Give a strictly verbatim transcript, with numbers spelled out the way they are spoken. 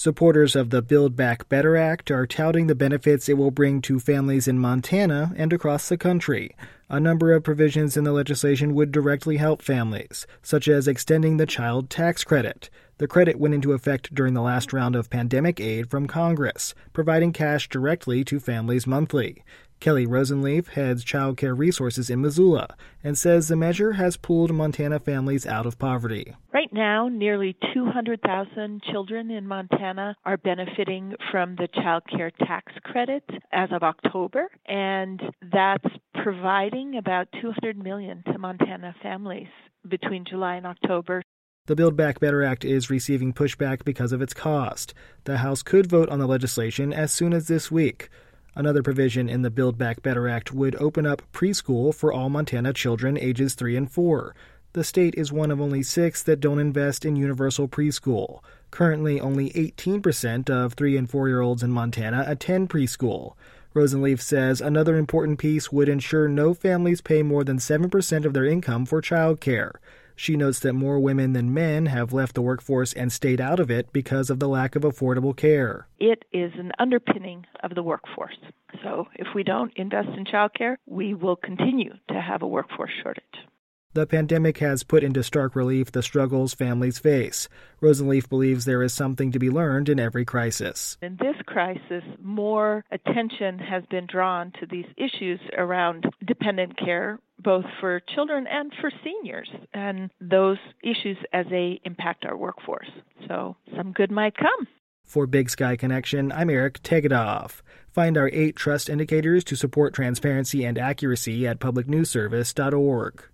Supporters of the Build Back Better Act are touting the benefits it will bring to families in Montana and across the country. A number of provisions in the legislation would directly help families, such as extending the child tax credit. The credit went into effect during the last round of pandemic aid from Congress, providing cash directly to families monthly. Kelly Rosenleaf heads Child Care Resources in Missoula and says the measure has pulled Montana families out of poverty. Right now, nearly two hundred thousand children in Montana are benefiting from the child care tax credit as of October, and that's providing about two hundred million dollars to Montana families between July and October. The Build Back Better Act is receiving pushback because of its cost. The House could vote on the legislation as soon as this week. Another provision in the Build Back Better Act would open up preschool for all Montana children ages three and four. The state is one of only six that don't invest in universal preschool. Currently, only eighteen percent of three and four-year-olds in Montana attend preschool. Rosenleaf says another important piece would ensure no families pay more than seven percent of their income for child care. She notes that more women than men have left the workforce and stayed out of it because of the lack of affordable care. It is an underpinning of the workforce. So if we don't invest in child care, we will continue to have a workforce shortage. The pandemic has put into stark relief the struggles families face. Rosenleaf believes there is something to be learned in every crisis. In this crisis, more attention has been drawn to these issues around dependent care, both for children and for seniors, and those issues as they impact our workforce. So some good might come. For Big Sky Connection, I'm Eric Tegedoff. Find our eight trust indicators to support transparency and accuracy at public news service dot org.